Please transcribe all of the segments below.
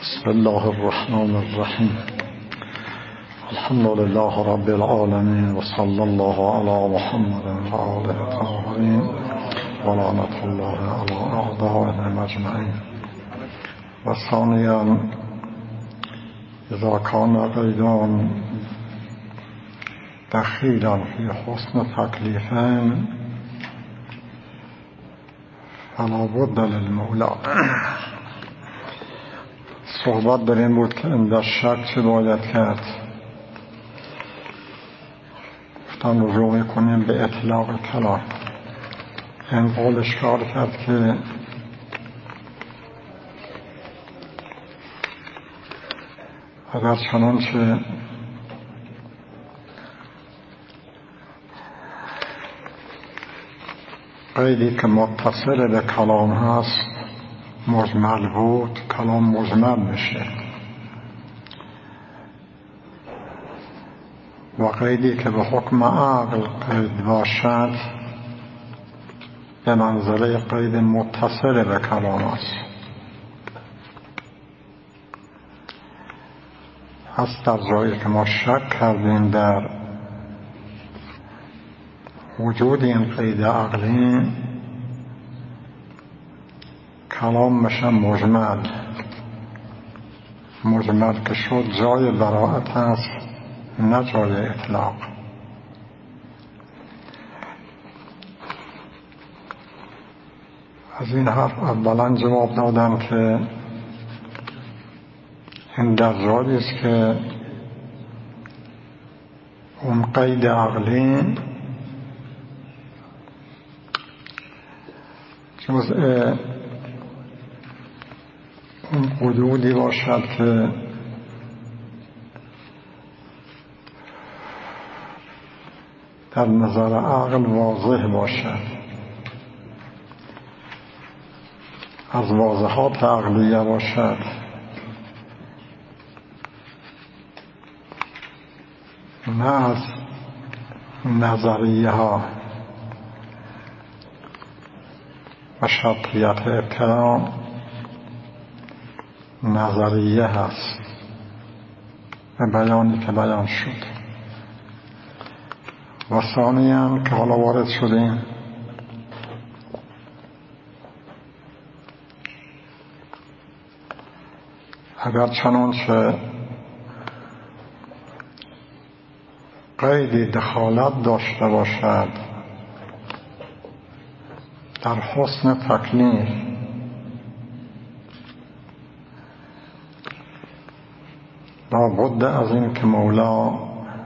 بسم الله الرحمن الرحیم. الحمد لله رب العالمین و صلی الله علی محمد و آله الطاهرین و لعنة الله علی اعدائهم اجمعین. و ثانیا اذا کان قیدان دخیلا فی حسن تکلیفین فلا بد للمولا. صحبت در این بود که این در شک چه باید کرد. گفتم رجوع میکنیم به اطلاق کلام. این قول اشکال کرد که اگر چنانچه قیدی که متصل به کلام هست مجمل بود، کلام مجمل میشه، و قیدی که به حکم عقل قید باشد به منزله قید متصل به کلام است. هست در جایی که ما شک کردیم در وجود این قید عقلی، کلام میشه مجمل که شد جای براءت هست نه جای اطلاق. از این حرف اولا جواب دادم که این در جایی است که اون قید عقلی جزء اون حدودی باشد که در نظر عقل واضح باشد، از واضحات عقلیه باشد، نه از نظریه ها و شرطیت ابتدا نظریه هست به بیانی که بیان شد. و ثانیاً که حالا وارد شدیم اگر چنانچه قیدی دخالت داشته باشد در حسن تکلیف، لابد از این که مولا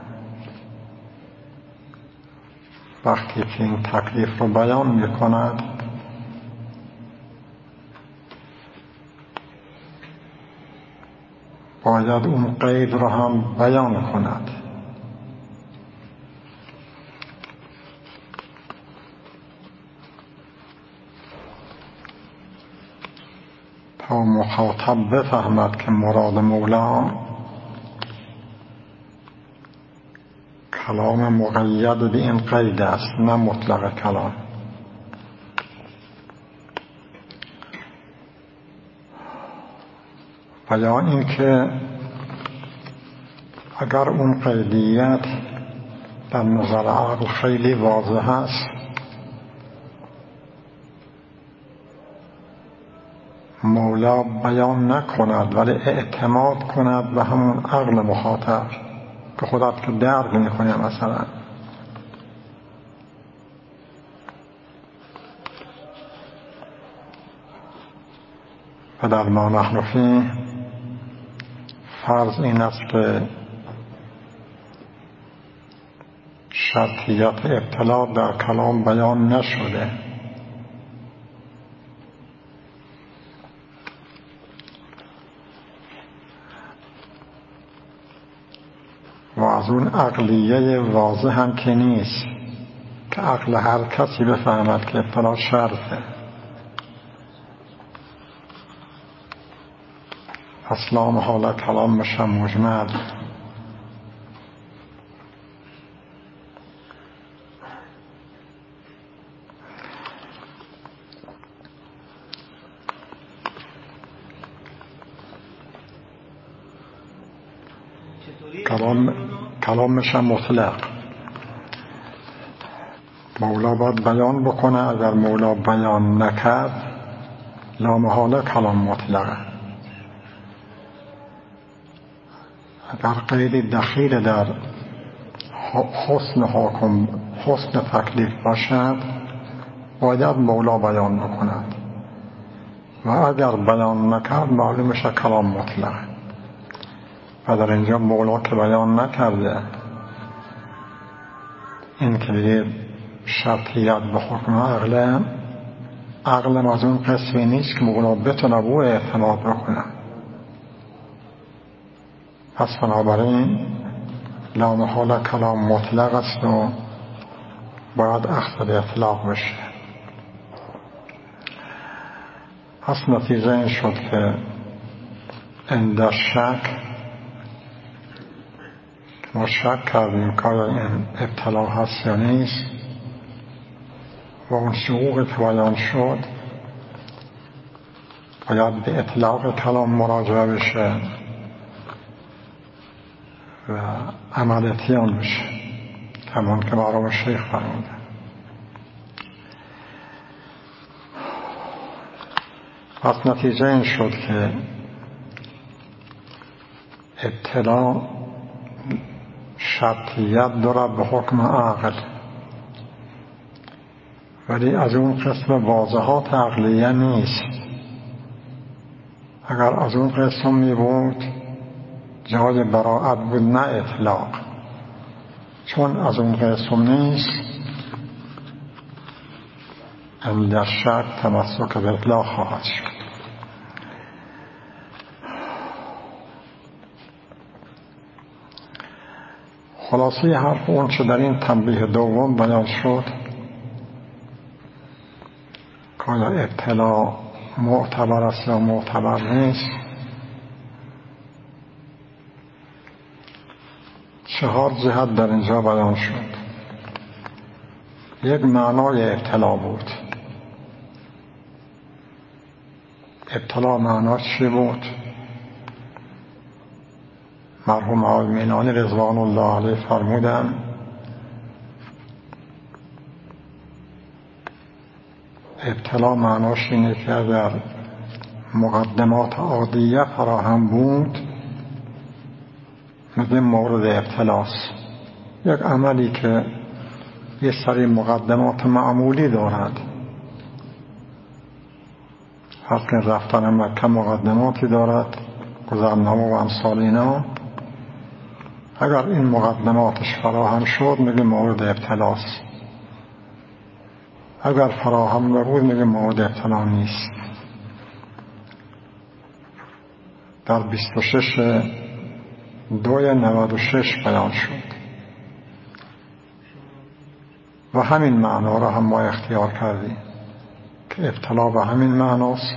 وقتی که این تکلیف رو بیان میکند باید اون قید رو هم بیان کند. تا مخاطب بفهمد که مراد مولا کلام مقید به این قید است نه مطلق کلام. و یا این که اگر اون قیدیت در نظر عقل خیلی واضح است مولا بیان نکند ولی اعتماد کند به همون عقل مخاطب که خودت که درک میکنی مثلا. و در ما نحن فیه فرض این است که شرطیت ابتلا در کلام بیان نشده و از اون عقلیه واضح هم که نیست که عقل هر کسی بفهمد که ابتلا شرطه. اصلا حالا کلام میشه مجمل. کلامش هم مطلق. مولا باید بیان بکنه، اگر مولا بیان نکرد لامحاله کلام مطلقه. اگر قیدی دخیل در حسن تکلیف باشد باید مولا بیان بکند و اگر بیان نکرد معلوم میشه کلام مطلقه. و در اینجا مولا که بیان نکرده، این که دیگه شرطیت به حکم عقلم از اون قسمی نیست که مولا بتونه به اعتماد بکنه. پس بنابراین لامحاله کلام مطلق است و باید اخذ به اطلاق بشه. پس نتیجه این شد که عند شک ما شک کردیم که این ابتلا هست یا نیست و اون شقوقی که بیان شد باید به اطلاق کلام مراجعه بشه و عملیتیان بشه، همون که مرحوم شیخ فرموده. پس نتیجه این شد که اطلاع شرطیت دارد به حکم عقل، ولی از اون قسم واضحات عقلیه نیست. اگر از اون قسم می بود جای براعت بود، نه اطلاق. چون از اون قسم نیست عند شک تمسک به اطلاق خواهد شد. خلاصه حرف اون چه در این تنبیه دوم بیان شد که ابتلا معتبر است یا معتبر نیست، 4 جهت در اینجا بیان شد. یک معنای ابتلا بود. ابتلا معناش چی بود؟ مرحوم آقای مینانی رضوان الله علیه فرمودن ابتلا معناش اینه که اگر مقدمات عادیه فراهم بود مثل مورد ابتلاست. یک عملی که یه سری مقدمات معمولی دارد، هر که رفتن مکه مقدماتی دارد، گذرنامه و امثال اینا، اگر این مقدماتش فراهم شد میگه مورد ابتلاست. اگر فراهم نبود میگه مورد ابتلا نیست. در 26/2/96 بیان شد و همین معنا را هم ما اختیار کردیم که ابتلا به همین معناست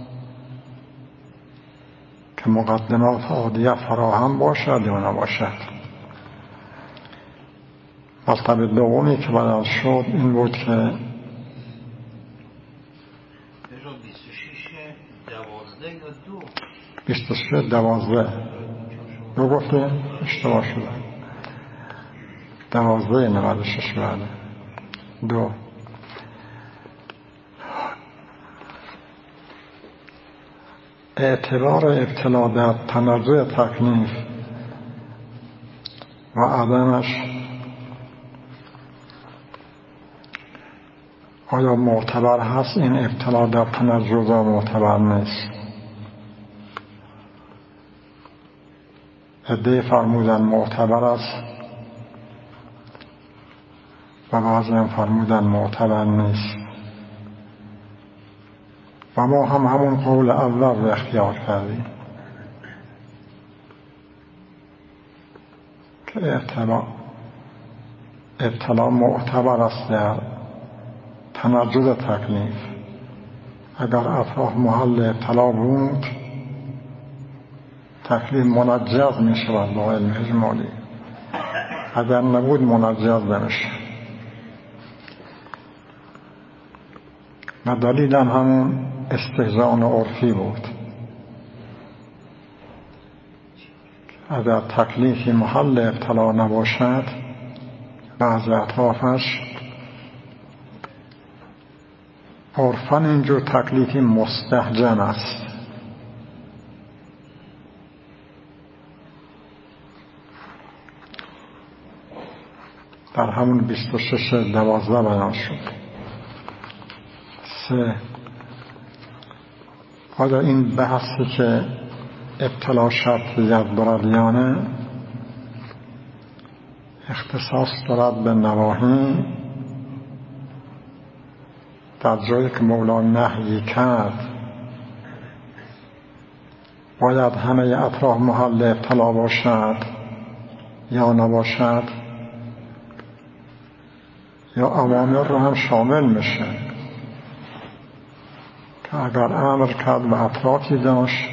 که مقدمات عادیه فراهم باشد یا نباشد. مطلب دومی که بیان شد این بود که 26/12 دو گفته اشتباه شده 12/96 بله 2. اعتبار ابتلا در تنزع تکلیف و عدمش آیا معتبر هست؟ این ابتلا در تنزع معتبر نیست. عده فرمودن معتبر است و بعضی هم فرمودن معتبر نیست و ما هم همون قول اول رو اختیار کردیم که ابتلا معتبر است در تنزل تکلیف. اگر اطراف محل ابتلا بود تکلیف منجز می شود با علم اجمالی، اگر نبود منجز نمیشه. و دلیل همون استهزاء عرفی بود. اگر تکلیفی محل ابتلا نباشد بعض اطرافش عرفاً اینجور تکلیفی مستهجن است. در همون 26/12 بیان شد. 3. آیا این بحثی که ابتلا شرطیت دارد یا نه اختصاص دارد به نواهی؟ در جایی که مولا نهی کرد باید همه اطراف محل ابتلا باشد یا نباشد، یا اوامر رو هم شامل میشه که اگر امر کرد و اطرافی داشت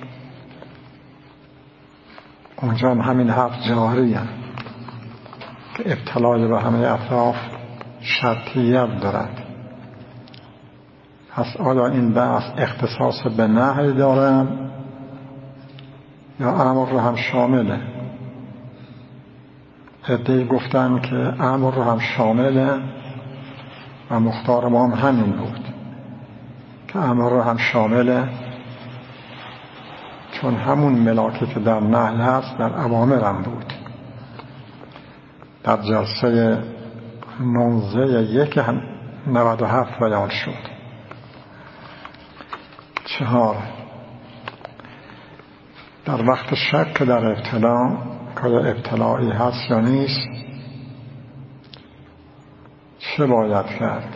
اونجا هم همین حرف جاریه که ابتلای به همه اطراف شرطیت دارد. پس آیا این بحث اختصاص به نهی داره یا امر رو هم شامله؟ عده‌ای گفتن که امر رو هم شامله و مختار ما هم همین بود که امر رو هم شامله، چون همون ملاکی که در نهی هست در اوامر هم بود. در جلسه 19/1/97 بیان شد. 4. در وقت شک در ابتلا که ابتلایی هست یا نیست چه باید کرد؟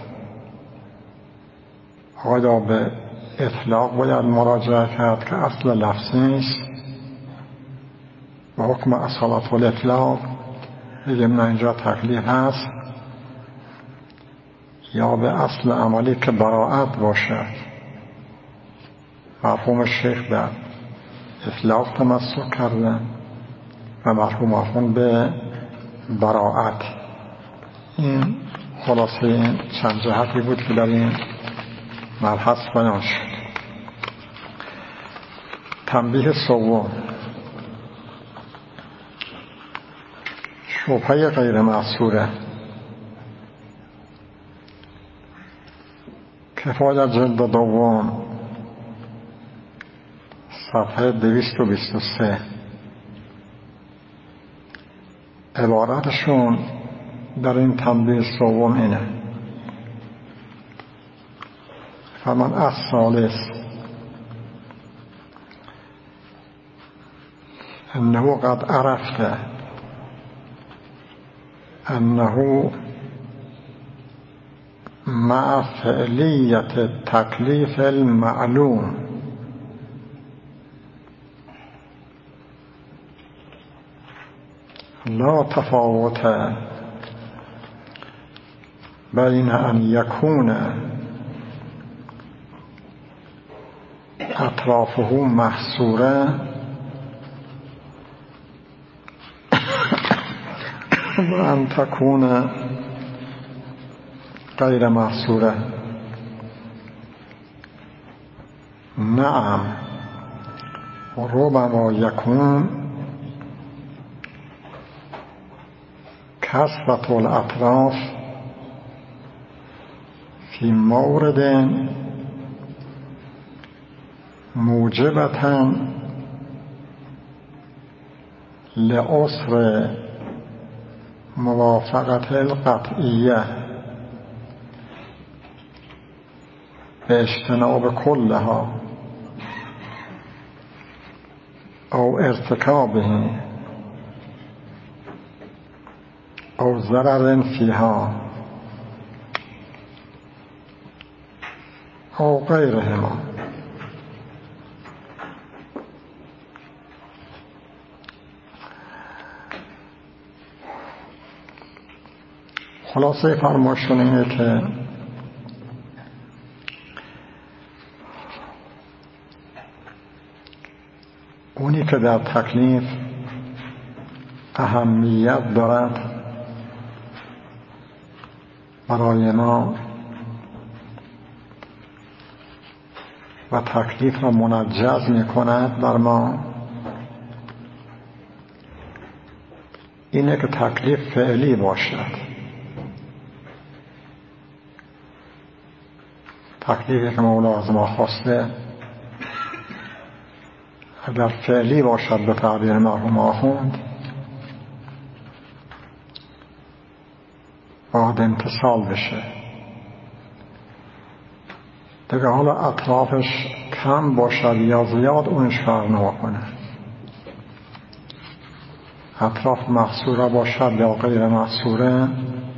آیا به اطلاق باید مراجعه کرد که اصل لفظی نیست و حکم اصالت الاطلاق بگیم نه اینجا تکلیف هست، یا به اصل عملی که براعت باشد؟ مرحوم شیخ در اطلاق تمسک کردن و مرحوم آخوند به براعت. این خلاصه این چند جهتی بود که در این مبحث بیان شد. تنبیه سوم، شبهه غیر محصوره. کفایت جلد دوم صفحه 223. عبارتشون در این تنبیه سوم اینه: فمن الثالث انه قد عرفت انه مع فعلیت التکلیف المعلوم لا تفاوت بین ان یکون اطرافه محصوره و ان تکون غیر محصوره. نعم ربما یکون کثرة الاطراف فی مورد موجبة لعسر موافقت القطعیه به اجتناب کلها او ارتکابه او ضرر فیها او غیرهما. خلاصه فرمایشون اینه که اونی که در تکلیف اهمیت دارد برای ما و تکلیف را منجز می کند بر ما اینه که تکلیف فعلی باشد. تکلیفی که مولا از ما خواسته اگر فعلی باشد به تعبیر مرحوم آخوند باید امتثال بشه. دیگه حالا اطرافش کم باشد یا زیاد اونش فرق نمیکنه. اطراف محصوره باشد یا غیر محصوره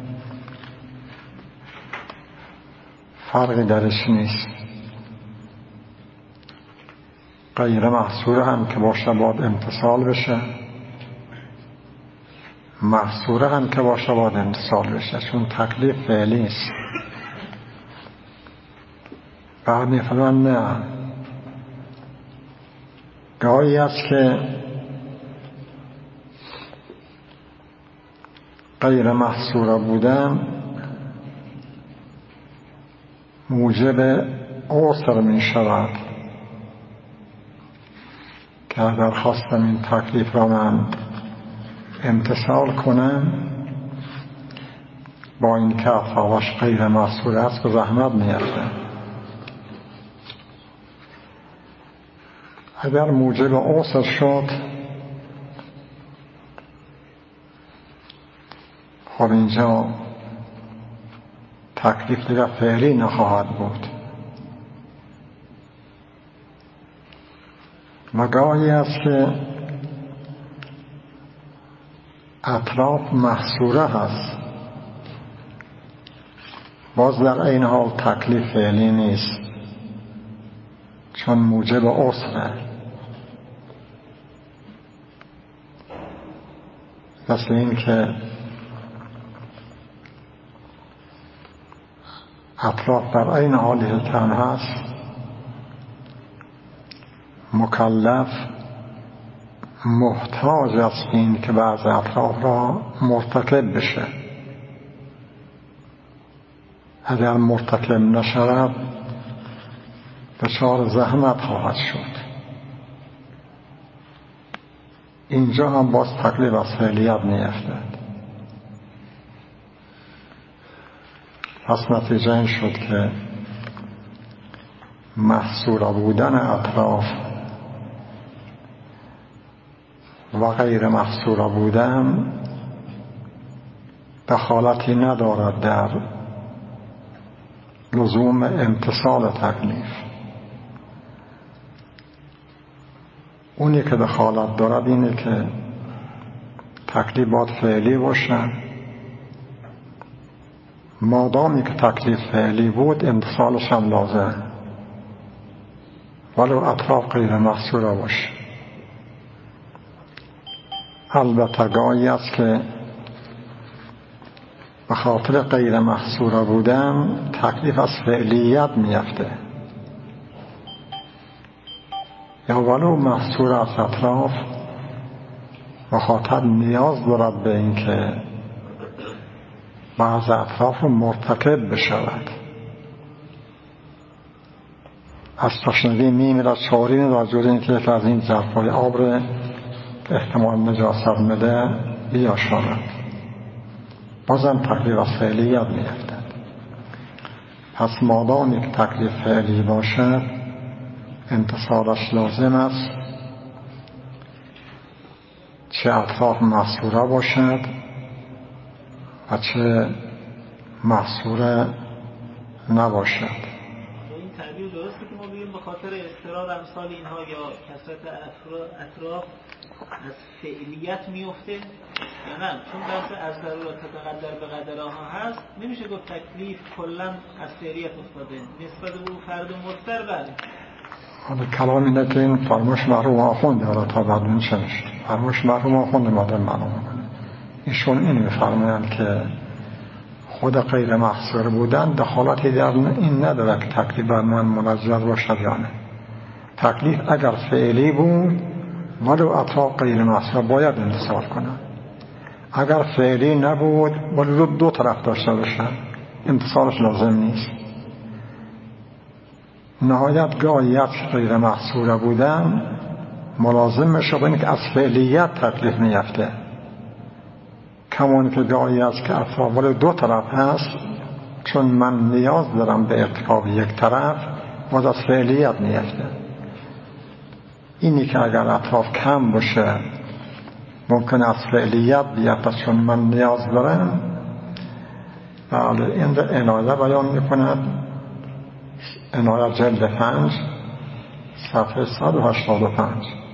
فرقی درش نیست. غیر محصوره هم که باشه باید امتثال بشه، محصوره هم که باشه باید امتثال بشه، چون تکلیف فعلی است. بعد میفرمان نه، گاهی است که غیر محصوره بودن موجب عسر می شود که اگر خواستم این تکلیف را من امتثال کنم با این که اطرافش غیر محصوره است که زحمت میفته. اگر موجب عسر شد خب اینجا تکلیف دیگر فعلی نخواهد بود. مگاهی است که اطراف محصوره هست باز در این حال تکلیف فعلی نیست، چون موجب عسره. مثل این که اطراف در این حالی که تن هست مکلف محتاج است این که بعض اطراف را مرتکب بشه. اگر مرتکب نشود دچار زحمت خواهد شد. اینجا هم باز تکلیف از فعلیت نیفتد. پس نتیجه این شد که محصور بودن اطراف و غیر محصور بودن دخالتی ندارد در لزوم امتثال تکلیف. اونی که دخالت دارد اینه که تکلیف باید فعلی باشن. مادامی که تکلیف فعلی بود امتثالش هم لازم ولو اطراف غیر محصوره باشه. البته گاهی است که به خاطر غیر محصوره بودن تکلیف از فعلیت میفته، یا ولو محصور از اطراف به خاطر نیاز دارد به این که بعض اطراف مرتکب بشود. از تشنگی میمیرد چاری ندارد جز این که از این ظرفهای آب را که احتمال نجاست میده بیاشاند، بازم تکلیف از فعلیت میافتد. پس مادامی که تکلیف فعلی باشد امتثالش لازم است، چه اطراف محصوره باشد و چه محصوره نباشد. این تعبیر درسته که ما بگیم به خاطر اضطرار امثال اینها یا کثرت اطراف از فعلیت میفته یا نه؟ چون بحث از ضرورت تقدر به قدرها هست، نمیشه گفت تکلیف کلا از فعلیت افتاده نسبت به اون فرد مضطر. بله حالا کلام اینه که این فرموش مرحوم آخونده، حالا تا بعدون چه میشه فرموش مرحوم آخونده مادر معلوم کنه. ایشون این میفرمایند که خود غیر محصور بودن دخالتی در این نداره که تکلیف بر من منجر باشد یا نه. تکلیف اگر فعلی بود ولو اطراف غیر محصور باید امتثال کنن، اگر فعلی نبود ولو دو طرف داشته باشن امتثالش لازم نیست. نهایت گاهیت غیر محصور بودن ملازم میشه با اینکه از فعلیت تکلیف میفته، کمون که گاهی است که اطراف ولی دو طرف هست، چون من نیاز دارم به ارتکاب یک طرف باز از فعلیت میفته. اینی که اگر اطراف کم باشه ممکن است فعلیت بیاد، چون من نیاز دارم. بله، این عنایه بیان میکند، عنایه جلد 5 صفحه 185،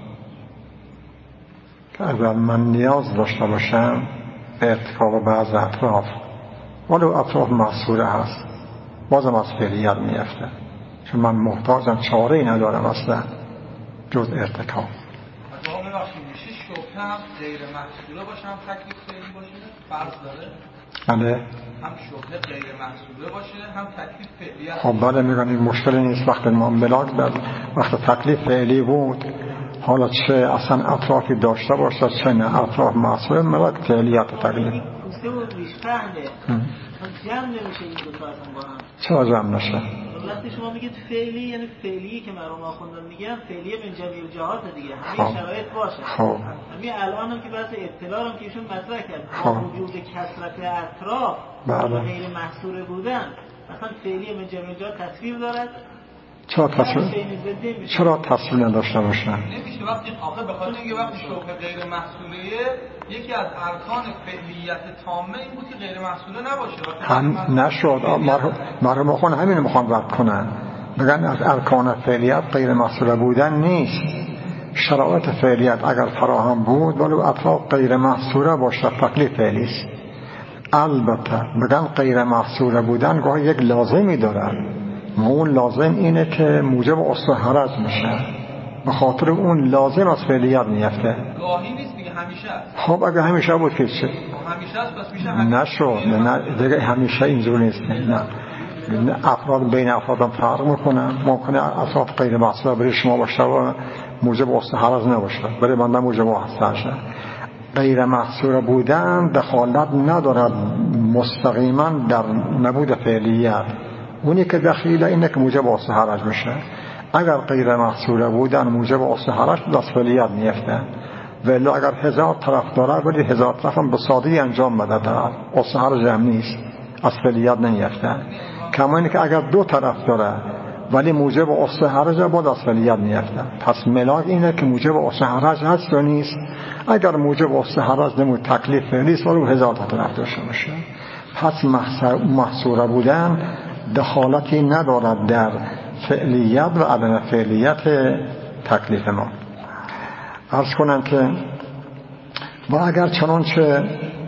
که اگر من نیاز داشته باشم به ارتکاب بعض اطراف ولو اطراف محصوره هست بازم از فعلیت میفته، چون من محتاجم، چاره‌ای ندارم اصلا جز ارتکاب. میشه شبهه هم غیر محصوله باشه هم تکلیف فعلی باشه؟ فرض داره؟ بله، هم شبهه غیر محصوله باشه هم تکلیف فعلی هست. خب بله، میگن این مشکلی نیست. وقتی ما ملاک در وقت تکلیف فعلی بود، حالا چه اصلا اطرافی داشته باشه چه نه، اطراف محصوله ملاک فعلیت تکلیف پوسته و ریش پهنه جمع نمیشه این دو تا با هم. چرا جمع نشه؟ وقتی شما میگید فعلی یعنی فعلی که مرحوم آخوندان میگن فعلی من جمیع الجهات دیگه، همه شرایط باشه. همین الان هم که بحث اطلاع هم که ایشون مطرح کرد، با وجود کثرت اطراف و غیر محصور بودن، مثلا فعلی من جمیع الجهات تصویر دارد. چرا تصویر نداشته باشن؟ نمیشه. وقتی آخه بخاطر اینکه وقتی شبهه غیر محصوله یکی از ارکان فعلیت تامه این بود که غیر محصوله نباشه. هم نشد. مرحوم آخوند همین میخوان رد کنن، بگن از ارکان فعلیت غیر محصوله بودن نیست. شرایط فعلیت اگر فراهم بود ولو اطراف غیر محصوله باشه تکلیف فعلی است. البته بگن غیر محصوله بودن گاهی یک لازمی دارن، اون لازم اینه که موجب اصل حرج میشه، به خاطر اون لازم از فعلیت میفته. گاهی نیست دیگه، همیشه است. خب اگه همیشه بود که چه؟ همیشه است پس میشه نشد. نه دیگه همیشه اینجور نیست. نه، افراد بین افرادم فرق میکنن. ممکنه اطراف غیر محصوله برای شما باشه و موجب اصل حرج نباشه، برای بنده موجب اصل شه. غیر محصوله بودن دخالت ندارد مستقیما در نبود فعلیت. اونی که دخیله اینه که موجب اصل حرج میشه. اگر غیر محصوله بودن موجب اصل حرج از فعلیت میفته، ولی اگر 1000 طرف داره ولی 1000 طرف هم به سادگی انجام بده داره، اصل حرج هم نیست، از فعلیت نمیفته. کما اینه که اگر 2 طرف داره ولی موجب اصل حرج بود از فعلیت میفته. پس ملاک اینه که موجب اصل حرج هست و نیست. اگر موجب اصل حرج نمود تکلیف فعلی است ولی 1000 طرف داشته باشه. پس محصوره بودن دخالتی ندارد در فعلیت و عدم فعلیت تکلیف ما. عرض کنم که و اگر چنانچه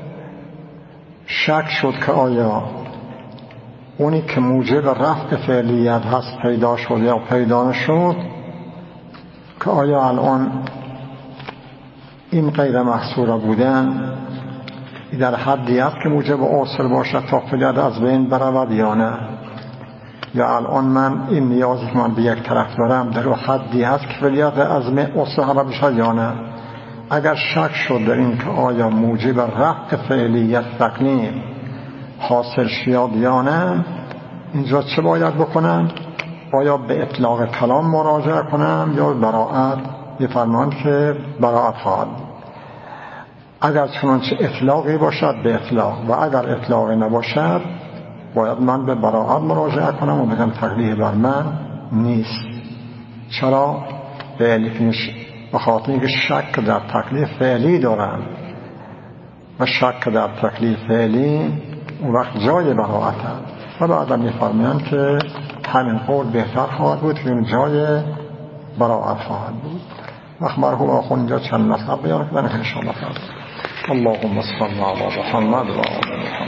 شک شد که آیا اونی که موجب رفع فعلیت هست پیدا شد یا پیدا نشد، که آیا الان این غیر محصوره بودن در حدی است که موجب اصل باشد تا فعلیت از بین برود یا نه، یا الان من این نیازی که من به یک طرف دارم در حدی هست که فعلیت از اصل حرج بشه یا نه. اگر شک شد در این که آیا موجب رفع فعلیت تکلیف حاصل شد یا نه، اینجا چه باید بکنم؟ آیا به اطلاق کلام مراجعه کنم یا براءت؟ می‌فرمایند که براءت خواهد. اگر چنانچه اطلاقی باشد به اطلاق، و اگر اطلاقی نباشد باید من به براءت مراجعه کنم و بگم تکلیف بر من نیست. چرا؟ به خاطر اینکه شک در تکلیف فعلی دارم و شک در تکلیف فعلی اون وقت جای براءت هست. و بعدا می‌فرمایند که همین قول بهتر خواهد بود که جای براءت خواهد بود. وقت مرحوم آخوند اینجا چند مطلب بیان کردن که انشاءالله فرد. اللهم صل علی محمد و آل محمد.